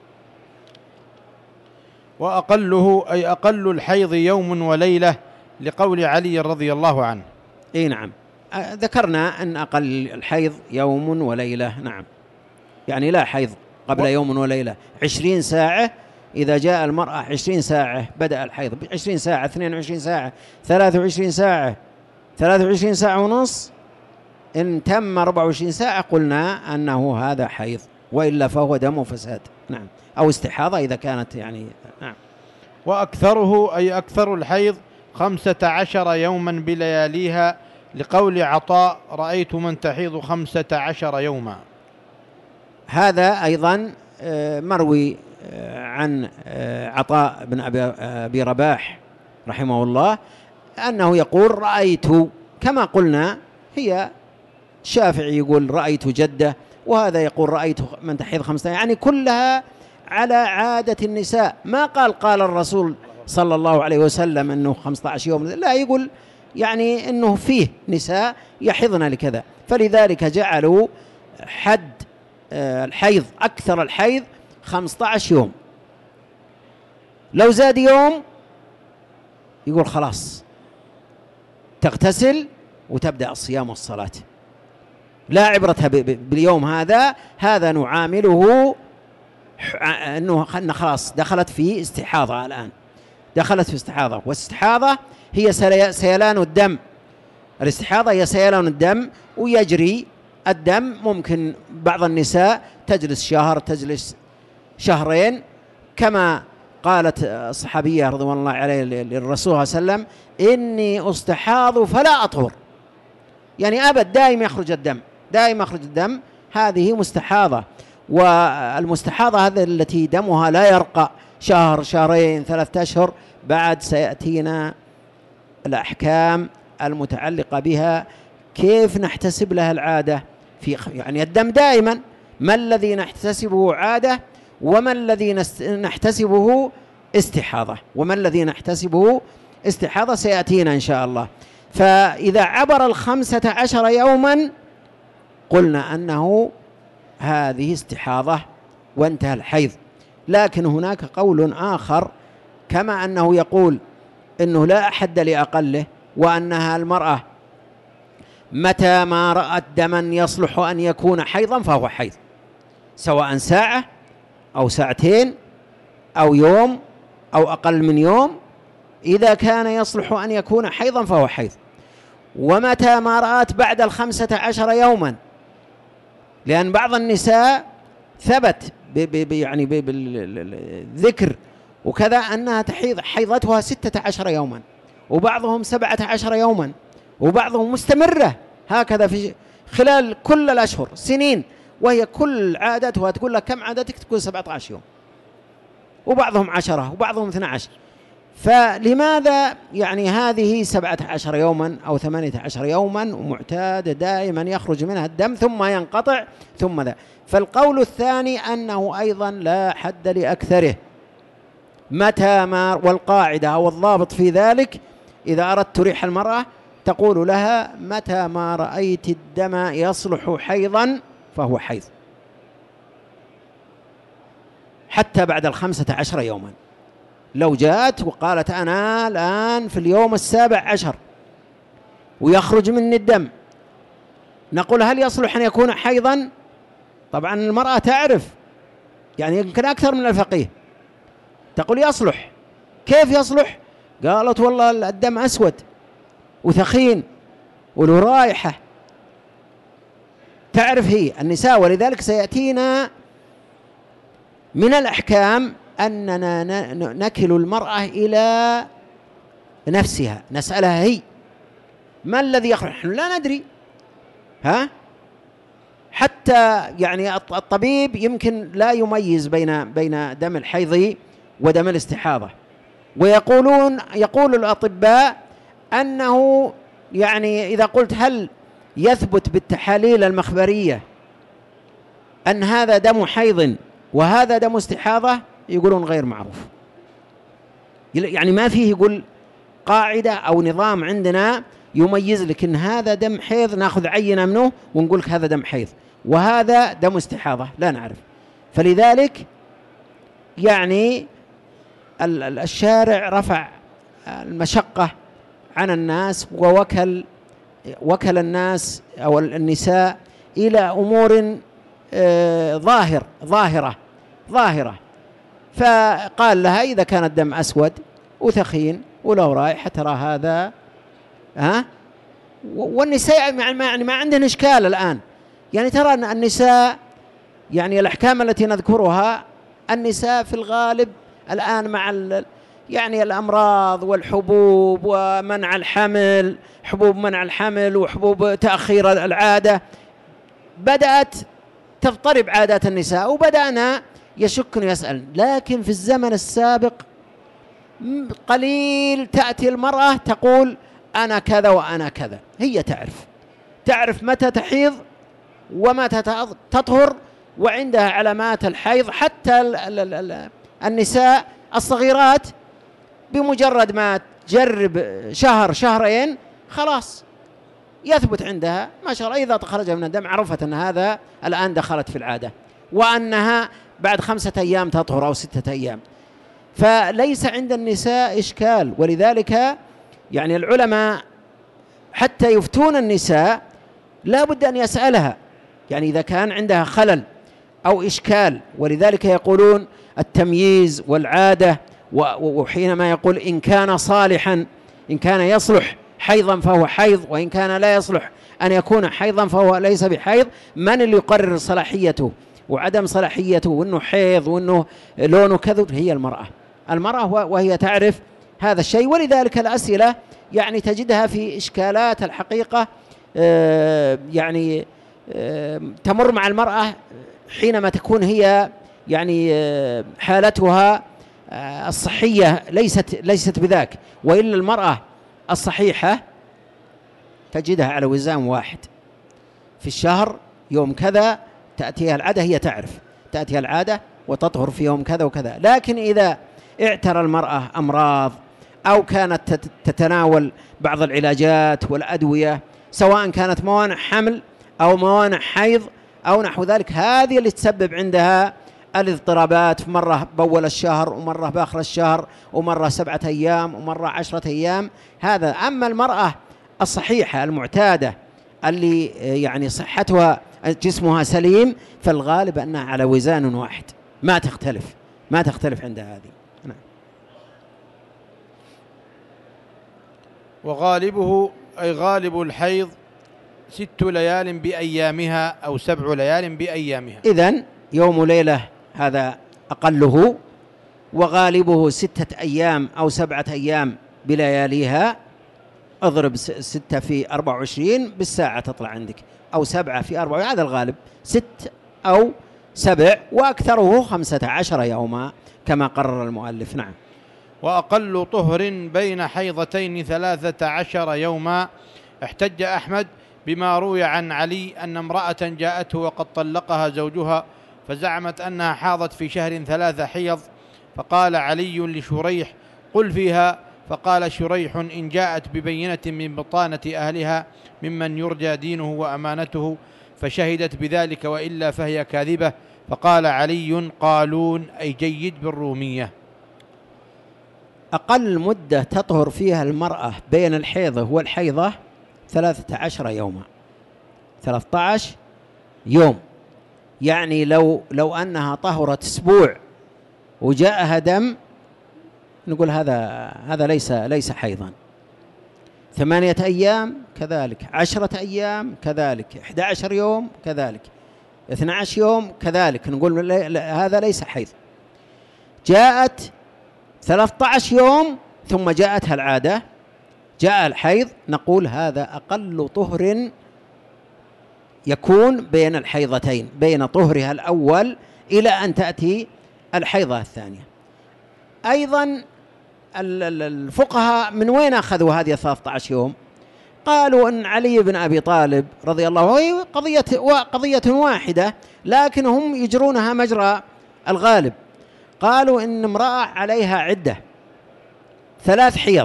S2: وأقله أي أقل الحيض يوم وليلة، لقول علي رضي الله عنه.
S1: إيه نعم، ذكرنا أن أقل الحيض يوم وليلة. نعم، يعني لا حيض قبل يوم وليلة. 20 ساعة، إذا جاء المرأة 20 ساعة بدأ الحيض، 20 ساعة، 22 ساعة، 23 ساعة، 23 ساعة ونص، إن تم 24 ساعة قلنا أنه هذا حيض، وإلا فهو دم فساد. نعم، أو استحاضة إذا كانت يعني. نعم.
S2: وأكثره أي أكثر الحيض 15 يوما بلياليها، لقول عطاء رأيت من تحيض 15 يوما.
S1: هذا أيضا مروي عن عطاء بن أبي رباح رحمه الله أنه يقول رأيت، كما قلنا هي الشافعي يقول رأيت جدة، وهذا يقول رأيت من تحيض 15، يعني كلها على عادة النساء. ما قال الرسول صلى الله عليه وسلم أنه 15 يوم، لا، يقول يعني أنه فيه نساء يحضن لكذا، فلذلك جعلوا حد الحيض أكثر الحيض 15 يوم. لو زاد يوم يقول خلاص تغتسل وتبدأ الصيام والصلاة، لا عبرة باليوم هذا نعامله أنه خلاص دخلت في استحاضة، الآن دخلت في استحاضة، والاستحاضة هي سيلان الدم. الاستحاضة هي سيلان الدم ويجري الدم، ممكن بعض النساء تجلس شهر، تجلس شهرين، كما قالت الصحابية رضوان الله عليه للرسول صلى الله عليه وسلم: إني أستحاض فلا أطهر، يعني أبد دائم يخرج الدم، دائم يخرج الدم، هذه مستحاضة. والمستحاضة هذه التي دمها لا يرقى شهر، شهرين، 3 أشهر، بعد سيأتينا الأحكام المتعلقة بها، كيف نحتسب لها العادة يعني الدم دائما، ما الذي نحتسبه عادة وما الذي نحتسبه استحاضة، وما الذي نحتسبه استحاضة سيأتينا إن شاء الله. فإذا عبر 15 يوما قلنا أنه هذه استحاضة وانتهى الحيض. لكن هناك قول آخر، كما أنه يقول أنه لا أحد لأقله، وأنها المرأة متى ما رأت دما يصلح أن يكون حيضا فهو حيض، سواء ساعة أو ساعتين أو يوم أو أقل من يوم، إذا كان يصلح أن يكون حيضا فهو حيض. ومتى ما رأت بعد 15 يوما، لأن بعض النساء ثبت يعني بالذكر وكذا أنها تحيض حيضتها 16 يوما، وبعضهم 17 يوما، وبعضهم مستمرة هكذا في خلال كل الأشهر سنين، وهي كل عادتها تقول لك كم عادتك، تقول 17 يوم، وبعضهم 10 وبعضهم 12. فلماذا يعني هذه 17 يوما أو 18 يوما ومعتادة دائما يخرج منها الدم ثم ينقطع ثم ذا؟ فالقول الثاني أنه أيضا لا حد لأكثره، متى ما، والقاعدة أو الضابط في ذلك إذا أردت تريح المرأة تقول لها: متى ما رأيت الدم يصلح حيضا فهو حيض، حتى بعد 15 يوما. لو جاءت وقالت: أنا الآن في اليوم 17 ويخرج مني الدم، نقول: هل يصلح أن يكون حيضا؟ طبعا المرأة تعرف، يعني يمكن أكثر من الفقيه، تقول: يصلح. كيف يصلح؟ قالت: والله الدم أسود وثخين وله رائحة. تعرف هي النساء، ولذلك سيأتينا من الأحكام أننا نكل المرأة إلى نفسها، نسألها هي ما الذي يخرج، نحن لا ندري. حتى يعني الطبيب يمكن لا يميز بين دم الحيض ودم الاستحاضة، يقول الأطباء أنه يعني إذا قلت هل يثبت بالتحاليل المخبرية أن هذا دم حيض وهذا دم استحاضة، يقولون غير معروف. يعني ما فيه يقول قاعدة أو نظام عندنا يميز لك إن هذا دم حيض نأخذ عينة منه ونقول لك هذا دم حيض وهذا دم استحاضة، لا نعرف. فلذلك يعني الشارع رفع المشقة عن الناس ووكل الناس أو النساء إلى أمور ظاهرة، فقال لها: إذا كان الدم أسود وثخين وله رائحة ترى هذا والنساء يعني ما عندهن إشكال الآن، يعني ترى أن النساء يعني الأحكام التي نذكرها، النساء في الغالب الآن مع يعني الأمراض والحبوب ومنع الحمل، حبوب منع الحمل وحبوب تأخير العادة، بدأت تضطرب عادات النساء، وبدأنا يشكن يسأل. لكن في الزمن السابق قليل تأتي المرأة تقول: أنا كذا وأنا كذا، هي تعرف متى تحيض ومتى تطهر، وعندها علامات الحيض. حتى النساء الصغيرات بمجرد ما تجرب شهر شهرين خلاص يثبت عندها ما شاء الله، إذا خرج من الدم عرفت أن هذا الآن دخلت في العادة، وأنها بعد 5 أيام تطهر أو 6 أيام. فليس عند النساء إشكال، ولذلك يعني العلماء حتى يفتون النساء لا بد أن يسألها، يعني إذا كان عندها خلل أو إشكال، ولذلك يقولون التمييز والعادة، وحينما يقول إن كان صالحا، إن كان يصلح حيضا فهو حيض، وإن كان لا يصلح أن يكون حيضا فهو ليس بحيض، من اللي يقرر صلاحيته وعدم صلاحيته وأنه حيض وأنه لونه كذب؟ هي المرأة وهي تعرف هذا الشيء. ولذلك الأسئلة يعني تجدها في إشكالات الحقيقة يعني تمر مع المرأة حينما تكون هي يعني حالتها الصحية ليست بذاك، وإلا المرأة الصحيحة تجدها على وزان واحد في الشهر، يوم كذا تأتيها العادة، هي تعرف تأتيها العادة وتطهر في يوم كذا وكذا. لكن إذا اعترى المرأة أمراض أو كانت تتناول بعض العلاجات والأدوية، سواء كانت موانع حمل أو موانع حيض أو نحو ذلك، هذه اللي تسبب عندها الاضطرابات، مرة بأول الشهر ومرة بآخر الشهر ومرة 7 أيام ومرة 10 أيام. هذا. أما المرأة الصحيحة المعتادة اللي يعني صحتها جسمها سليم، فالغالب أنها على وزان واحد، ما تختلف عند هذه. نعم.
S2: وغالبه أي غالب الحيض 6 ليال بأيامها أو 7 ليال بأيامها.
S1: إذن يوم وليلة هذا أقله، وغالبه 6 أيام أو 7 أيام بلياليها. اضرب 6 في 24 بالساعة تطلع عندك، أو 7 في 24، هذا الغالب 6 أو 7، وأكثره 15 يوما كما قرر المؤلف. نعم.
S2: وأقل طهر بين حيضتين 13 يوما. احتج أحمد بما روي عن علي أن امرأة جاءته وقد طلقها زوجها، فزعمت أنها حاضت في شهر 3 حيض، فقال علي لشريح قل فيها، فقال شريح إن جاءت ببينة من بطانة أهلها ممن يرجى دينه وأمانته فشهدت بذلك، وإلا فهي كاذبة. فقال علي قالون أي جيد بالرومية.
S1: أقل مدة تطهر فيها المرأة بين الحيضة والحيضة 13 يوما، 13 يوم. يعني لو أنها طهرت أسبوع وجاءها دم، نقول هذا ليس حيضا. 8 أيام كذلك، 10 أيام كذلك، 11 يوم كذلك، 12 يوم كذلك، نقول هذا ليس حيض. جاءت 13 يوم ثم جاءتها العادة، جاء الحيض، نقول هذا أقل طهر يكون بين الحيضتين، بين طهرها الأول إلى أن تأتي الحيضة الثانية. أيضا الفقهاء من وين أخذوا هذه 13 يوم؟ قالوا أن علي بن أبي طالب رضي الله عنه قضية واحدة، لكن هم يجرونها مجرى الغالب. قالوا إن امرأة عليها عدة 3 حيض،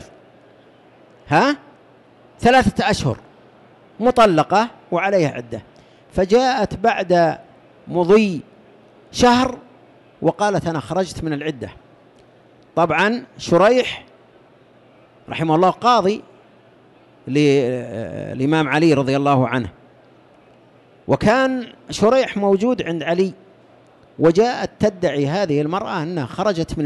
S1: 3 أشهر مطلقة وعليها عدة، فجاءت بعد مضي شهر وقالت أنا خرجت من العدة. طبعا شريح رحمه الله قاضي للإمام علي رضي الله عنه، وكان شريح موجود عند علي، وجاءت تدعي هذه المرأة أنها خرجت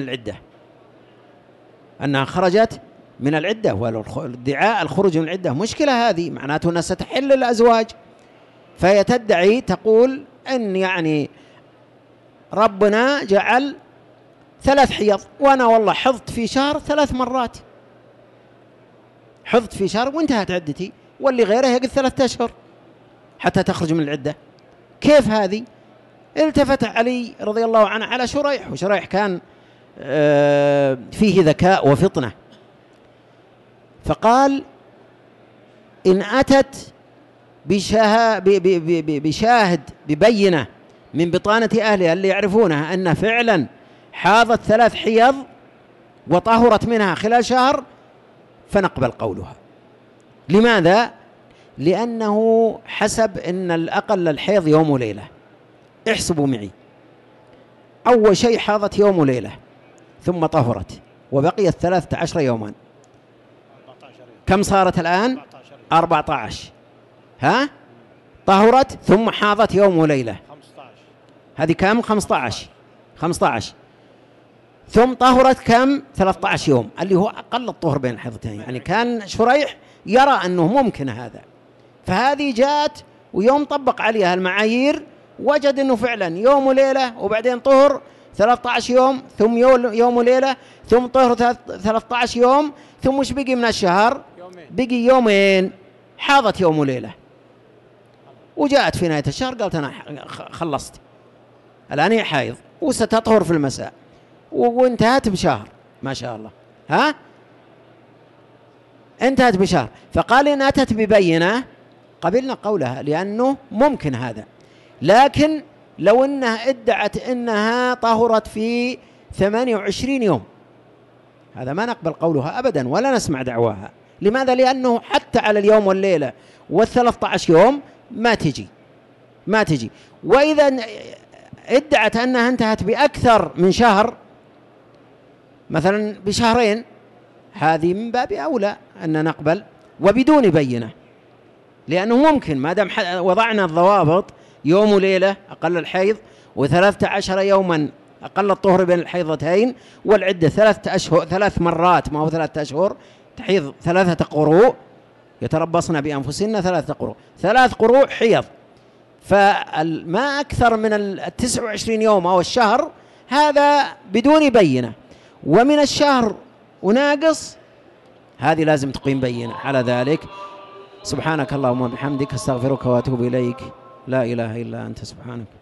S1: من العدة، والادعاء الخروج من العدة مشكلة، هذه معناته أنها ستحل الأزواج. فهي تدعي تقول أن يعني ربنا جعل 3 حيض، وأنا والله حضت في شهر 3 مرات، حضت في شهر وانتهت عدتي، واللي غيره يقعد 3 أشهر حتى تخرج من العدة. كيف هذه؟ التفت علي رضي الله عنه على شريح، وشريح كان فيه ذكاء وفطنة، فقال إن أتت بشاهد ببينة من بطانة أهلها اللي يعرفونها أن فعلا حاضت 3 حيض وطهرت منها خلال شهر، فنقبل قولها. لماذا؟ لأنه حسب أن الأقل الحيض يوم وليلة. احسبوا معي، أول شيء حاضت يوم وليلة ثم طهرت وبقيت 13 يوما، كم صارت الآن؟ 14. ها؟ طهرت ثم حاضت يوم وليلة، هذه كم؟ 15 ثم طهرت كم؟ 13 يوم، اللي هو أقل الطهر بين الحيضتين. يعني كان شريح يرى أنه ممكن هذا، فهذه جاءت ويوم طبق عليها المعايير وجد أنه فعلا يوم وليلة، وبعدين طهر 13 يوم، ثم يوم وليلة، ثم طهر 13 يوم، ثم وش بقي من الشهر؟ بقي يومين، حاضت يوم وليلة، وجاءت في نهاية الشهر قالت أنا خلصت، الآن هي حائض وستطهر في المساء، وانتهت بشهر ما شاء الله. ها؟ انتهت بشهر. فقال إن أتت ببينة قبلنا قولها لأنه ممكن هذا. لكن لو أنها ادعت أنها طهرت في 28 يوم، هذا ما نقبل قولها أبدا ولا نسمع دعواها. لماذا؟ لأنه حتى على اليوم والليلة وال13 يوم ما تجي. وإذا ادعت أنها انتهت بأكثر من شهر، مثلا بشهرين، هذه من باب أولى أن نقبل وبدون بينة، لأنه ممكن ما دام وضعنا الضوابط يوم وليلة أقل الحيض، و13 يوما أقل الطهر بين الحيضتين، والعدة 3 أشهر، 3 مرات، ما هو 3 أشهر، تحيض 3 قروء، يتربصن بأنفسهن 3 قروء، 3 قروء حيض، فما أكثر من 29 يوم أو الشهر، هذا بدون بينة. ومن الشهر وناقص، هذه لازم تقيم بينة على ذلك. سبحانك اللهم وبحمدك، استغفرك واتوب اليك، لا اله الا انت، سبحانك.